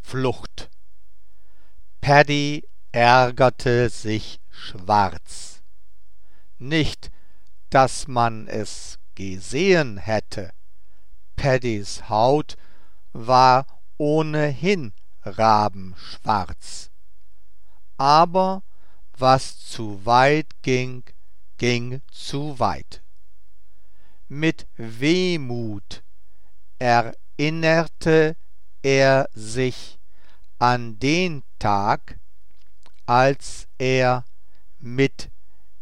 Flucht. Paddy ärgerte sich schwarz. Nicht, dass man es gesehen hätte. Paddys Haut war ohnehin rabenschwarz. Aber was zu weit ging, ging zu weit. Mit Wehmut erinnerte er sich an den Tag, als er mit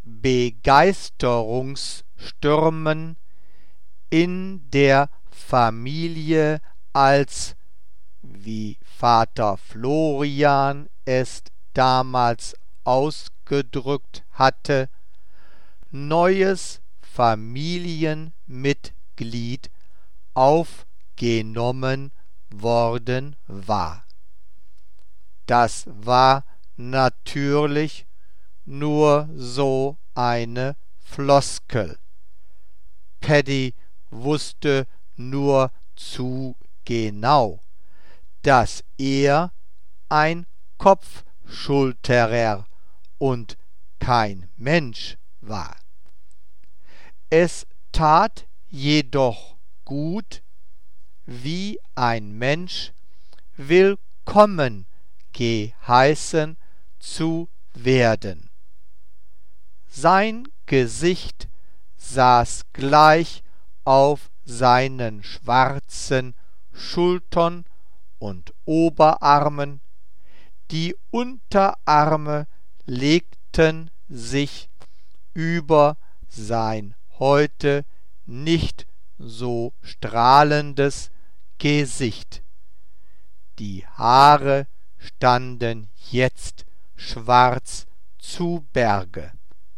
Begeisterungsstürmen in der Familie als, wie Vater Florian es damals ausgedrückt hatte, neues Familienmitglied aufgenommen worden war. Das war natürlich nur so eine Floskel. Paddy wusste nur zu genau, dass er ein Kopfschulterer und kein Mensch war. Es tat jedoch gut, wie ein Mensch willkommen geheißen zu werden. Sein Gesicht saß gleich auf seinen schwarzen Schultern und Oberarmen, die Unterarme legten sich über sein heute nicht so strahlendes Gesicht. Die Haare standen jetzt schwarz zu Berge.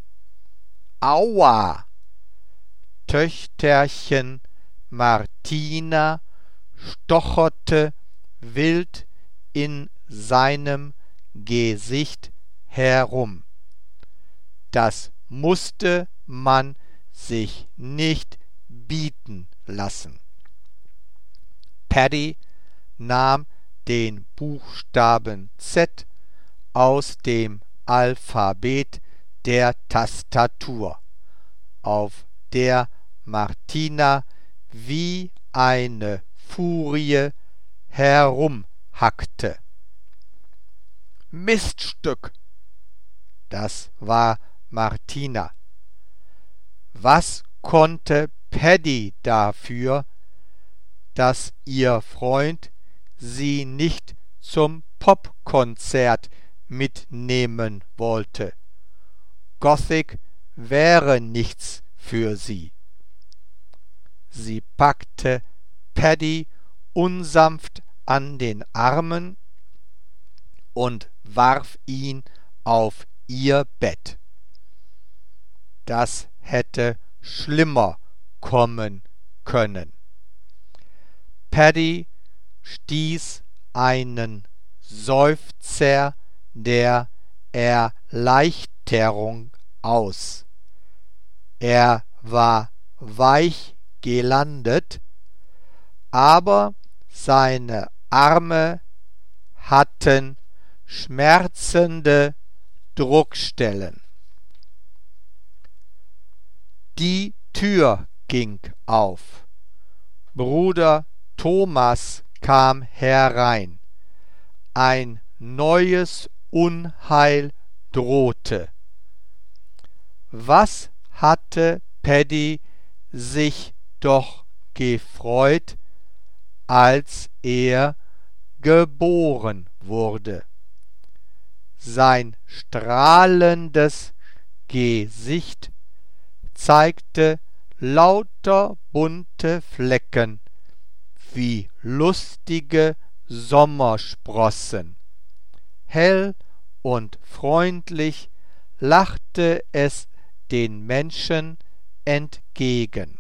Aua! Töchterchen Martina stocherte wild in seinem Gesicht herum. Das musste man sich nicht bieten lassen. Paddy nahm den Buchstaben Z aus dem Alphabet der Tastatur, auf der Martina wie eine Furie herumhackte. Miststück! Das war Martina. Was konnte Paddy dafür, dass ihr Freund sie nicht zum Popkonzert mitnehmen wollte? Gothic wäre nichts für sie. Sie packte Paddy unsanft an den Armen und warf ihn auf ihr Bett. Das hätte schlimmer kommen können. Paddy stieß einen Seufzer der Erleichterung aus. Er war weich gelandet, aber seine Arme hatten schmerzende Druckstellen. Die Tür ging auf. Bruder Thomas kam herein. Ein neues Unheil drohte. Was hatte Paddy sich doch gefreut, als er geboren wurde. Sein strahlendes Gesicht zeigte lauter bunte Flecken wie lustige Sommersprossen. Hell und freundlich lachte es den Menschen entgegen.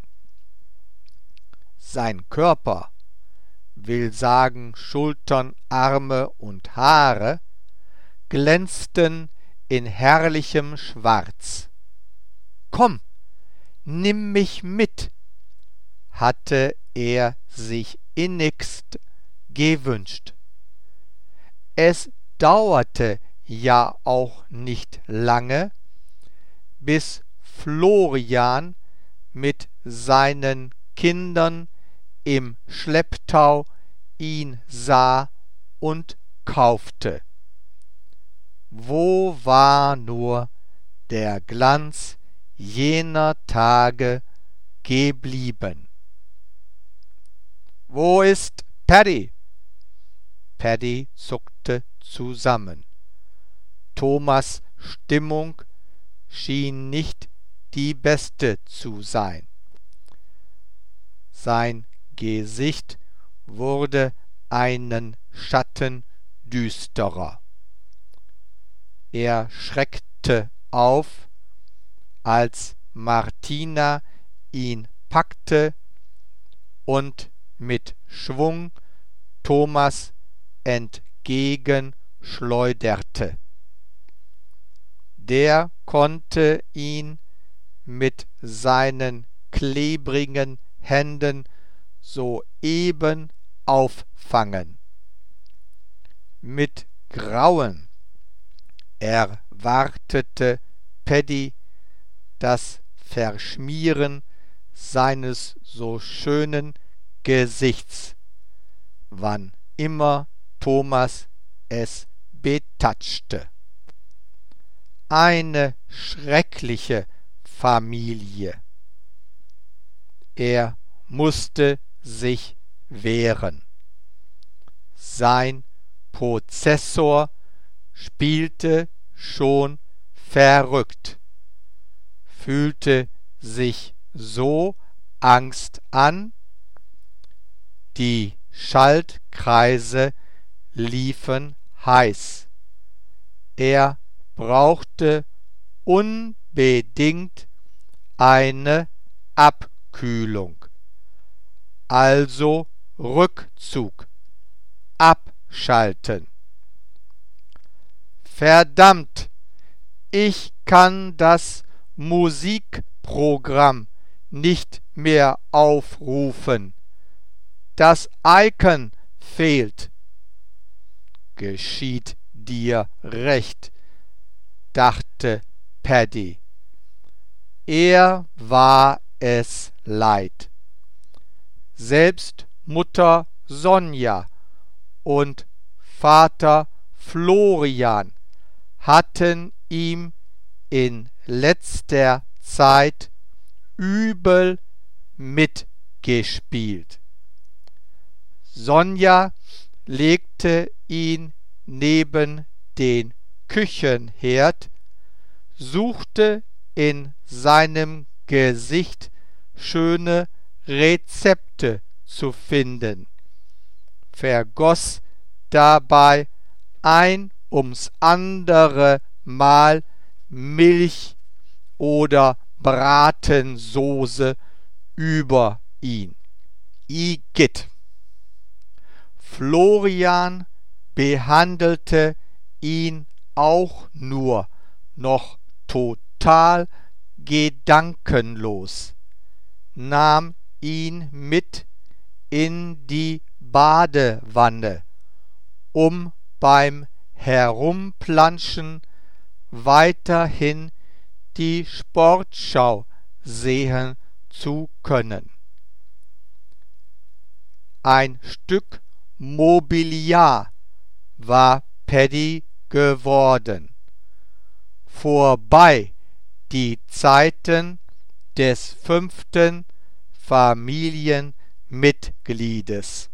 Sein Körper, will sagen Schultern, Arme und Haare, glänzten in herrlichem Schwarz. »Komm, nimm mich mit«, hatte er sich innigst gewünscht. Es dauerte ja auch nicht lange, bis Florian mit seinen Kindern im Schlepptau ihn sah und kaufte. Wo war nur der Glanz jener Tage geblieben? »Wo ist Paddy?« Paddy zuckte zusammen. Thomas' Stimmung schien nicht die beste zu sein. Sein Gesicht wurde einen Schatten düsterer. Er schreckte auf, als Martina ihn packte und mit Schwung Thomas entgegenschleuderte. Der konnte ihn mit seinen klebrigen Händen soeben auffangen. Mit Grauen erwartete Paddy das Verschmieren seines so schönen Gesichts, wann immer Thomas es betatschte. Eine schreckliche Familie. Er musste sich wehren. Sein Prozessor spielte schon verrückt, fühlte sich so Angst an, die Schaltkreise liefen heiß. Er brauchte unbedingt eine Abkühlung. Also Rückzug, abschalten. Verdammt, ich kann das Musikprogramm nicht mehr aufrufen. Das Icon fehlt. Geschieht dir recht, dachte Paddy. Er war es leid. Selbst Mutter Sonja und Vater Florian hatten ihm in letzter Zeit übel mitgespielt. Sonja legte ihn neben den Küchenherd, suchte in seinem Gesicht schöne Rezepte zu finden, vergoss dabei ein ums andere Mal Milch oder Bratensoße über ihn. Igitt! Florian behandelte ihn auch nur noch total gedankenlos, nahm ihn mit in die Badewanne, um beim Herumplanschen weiterhin die Sportschau sehen zu können. Ein Stück Mobiliar war Paddy geworden. Vorbei die Zeiten des 5. Familienmitgliedes.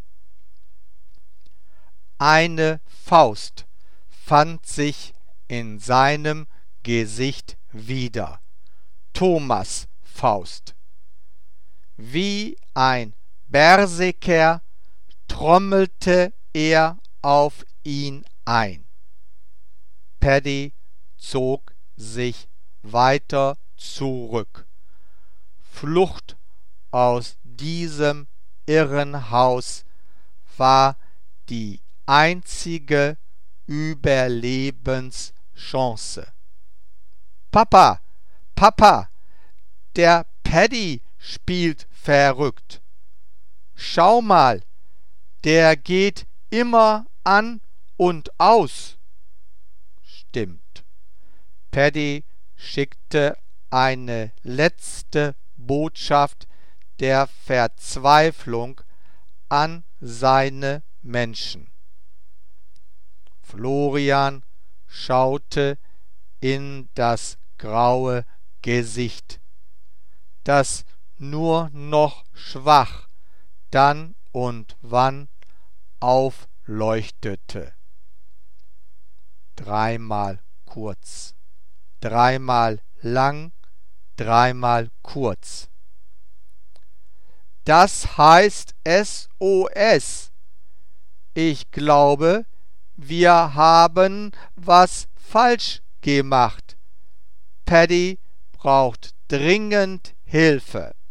Eine Faust fand sich in seinem Gesicht wieder. Thomas' Faust. Wie ein Berserker trommelte er auf ihn ein. Paddy zog sich weiter zurück. Flucht aus diesem Irrenhaus war die einzige Überlebenschance. »Papa, Papa, der Paddy spielt verrückt. Schau mal, der geht immer an und aus. Stimmt. Paddy schickte eine letzte Botschaft der Verzweiflung an seine Menschen. Florian schaute in das graue Gesicht, das nur noch schwach dann und wann aufleuchtete. Dreimal kurz, dreimal lang, dreimal kurz. Das heißt SOS. Ich glaube, wir haben was falsch gemacht. Paddy braucht dringend Hilfe.